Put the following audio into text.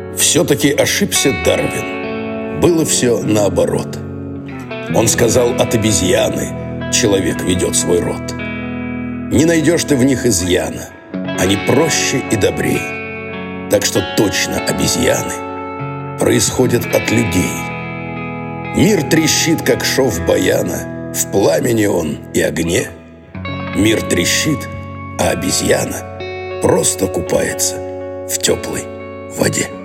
Все-таки ошибся Дарвин. Было все наоборот. Он сказал, от обезьяны человек ведет свой род. Не найдешь ты в них изъяна, они проще и добрее. Так что точно обезьяны происходят от людей. Мир трещит, как шов баяна, в пламени он и огне. Мир трещит, а обезьяна просто купается в теплой воде.